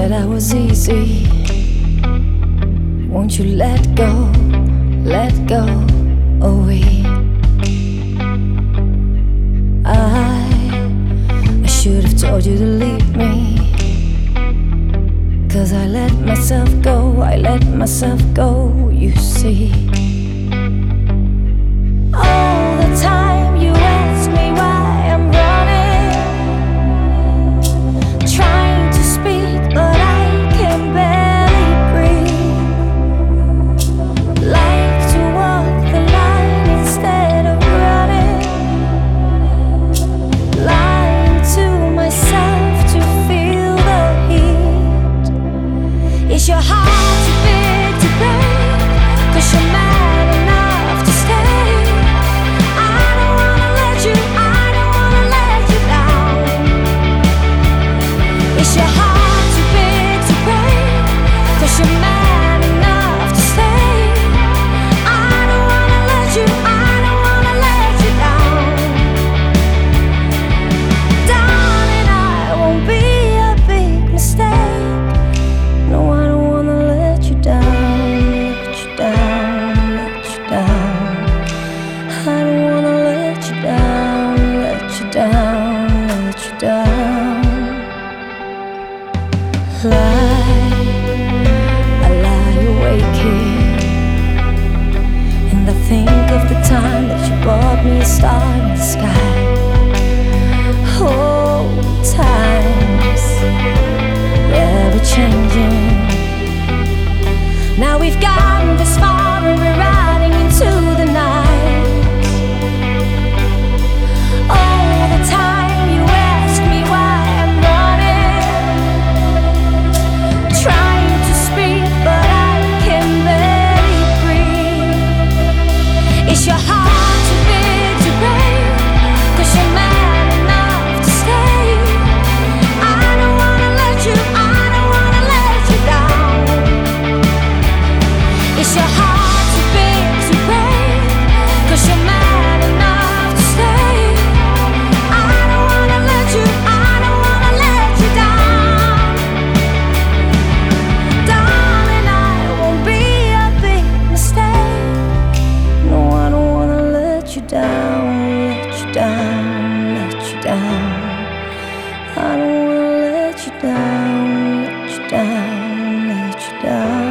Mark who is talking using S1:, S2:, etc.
S1: said I was easy. Won't you let go away? I should have told you to leave me, 'cause I let myself go, you see. All the time you ask me why I'm running, trying to speak but I can barely breathe. Like to walk the line instead of running, lying to myself to feel the heat. Is your heart too big to break? 'Cause you're mad enough to stay. I don't wanna let you down. Is your heart too big to break? 'Cause you're mad enough to stay. I don't wanna let you down. Darling, I won't be a big mistake. No, I don't wanna let you down, let you down. I don't wanna let you down, let you down. I lie awake here, and I think of the time that you brought me a star in the sky. Oh, times, yeah, we're changing. Now we've gotten this far and we're riding into the night. All the time you ask me why I'm running, trying to speak but I can barely breathe. Is your heart too big to break? 'Cause you're mad enough to stay. I don't wanna let you down. Is your heart too big to break? 'Cause you're mad enough to stay. I don't wanna let you down. Darling, I won't be a big mistake. No, I don't wanna let you down, let you down. I don't wanna let you down, let you down.